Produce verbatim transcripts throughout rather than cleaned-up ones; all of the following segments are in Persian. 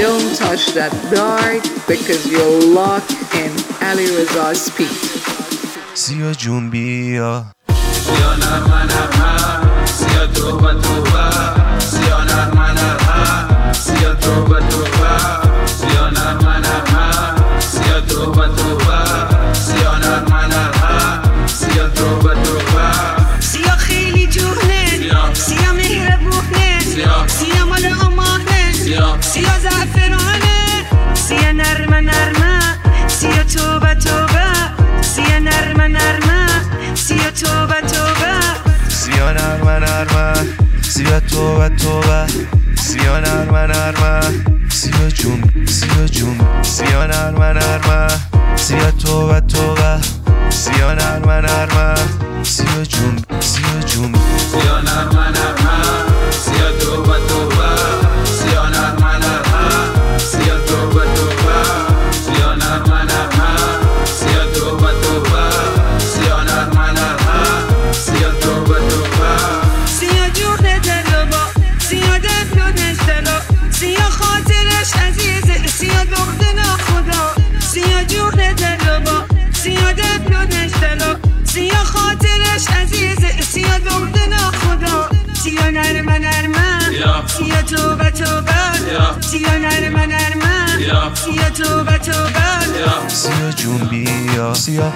Don't touch that dart because you're locked in Ali Reza's speed. سیا جون بیا سیا نرمه نرمه سیا توبه توبه سیا نرمه نرمه سیا توبه توبه سیا نرمه نرمه سیا توبه توبه سیا نرمه نرمه سیا توبه توبه سیا خیلی جونه سیا مهربونه سیا مال امانه سیا زعفرانه سیا نرمه نرمه سیا توبه توبه سیا نرمه نرمه سیا توبه توبه سیا نرمه نرمه سیا توبه توبه سیا نرمه نرمه سیا جون سیا جون سیا نرمه نرمه سیا توبه توبه سیا نرمه نرمه سیا جون سیا جون سیا نرمه نرمه سیا توبه توبه سیا نرمه نرمه سیا توبه توبه سیا نرمه نرمه سیا توبه توبه سیا نرمه نرمه سیا توبه توبه سیا جون دلوا سیا دل نشتلا سیا خاطرش عزیزه سیا دختر خدا سیا جون دلوا سیا دل نشتلا سیا خاطرش عزیزه سیا دختر خدا سیا نرمه نرمه سیا توبه توبه سیا نرمه نرمه سیا توبه توبه سیا جون بیا سیا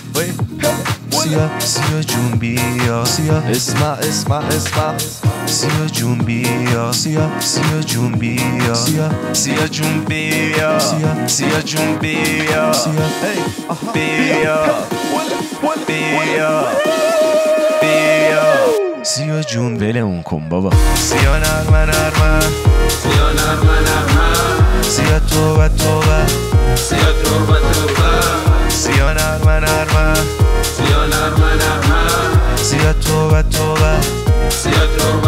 سیا سیا جون بیا سیا اسمع اسمع اسمع سیا جون بیا سیا سیا جون بیا سیا سیا جون بیا سیا سیا جون بیا سیا بیا بیا بیا سیا جون ولمون کن بابا سیا نرمه نرمه سیا نرمه نرمه سیا توبه توبه سیا توبه توبه سیا نرمه نرمه سیا نرمه نرمه سیا توبه توبه سیا توبه